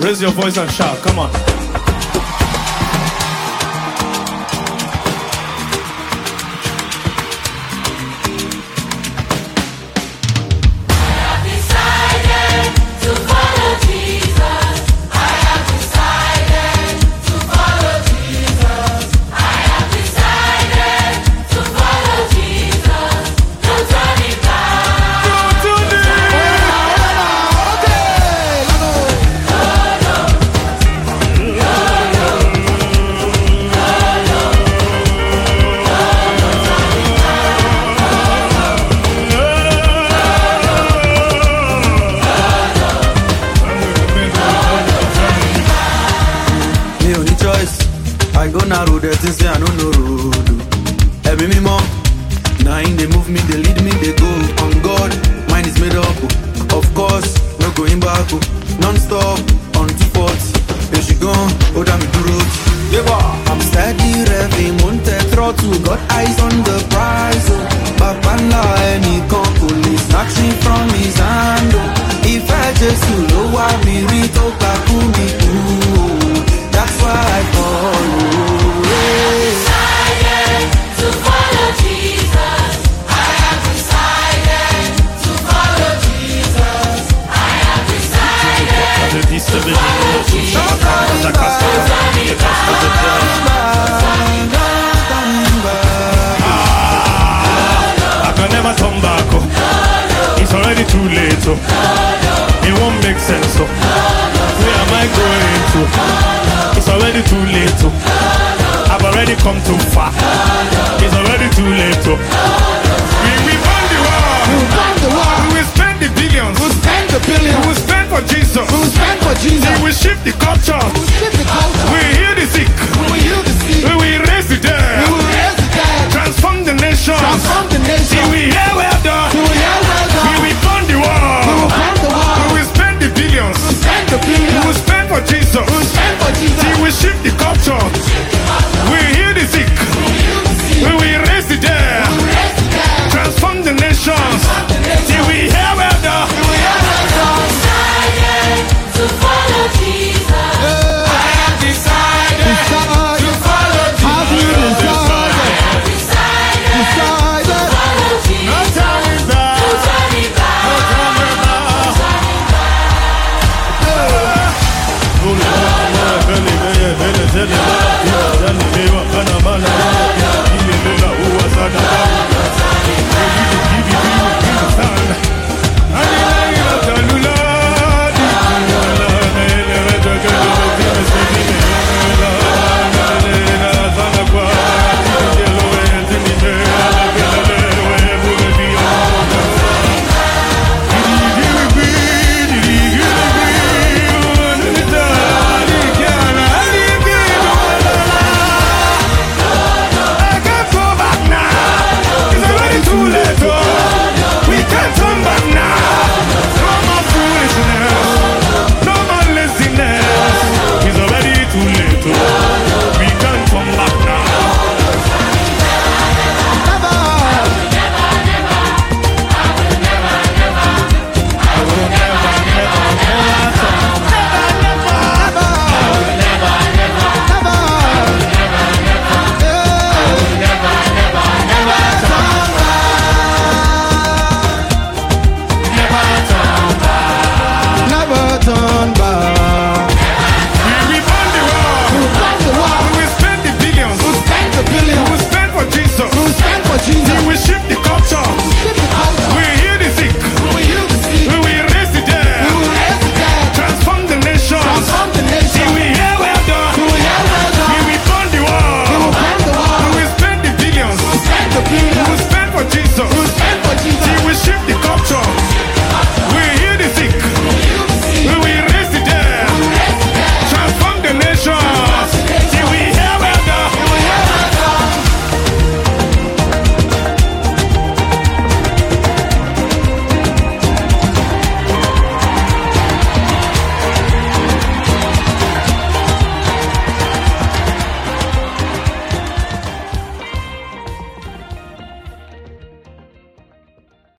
Raise your voice and shout. Come on. I go narrow the things say I don't know road. Every me more, now in they move me, they lead me, they go. On God, mine is made up. Of course, no going back. Non-stop, on 240. Here she gone, oh damn it, road. I'm steady, revving, monte throttle. Got eyes on the prize. Papa la any police snatching from his hand. If I just low, I be rito, kakumi, ooh. That's why I follow. I can never turn back. It's already too late. It won't make sense. Where am I going to? It's already too late. I've already come too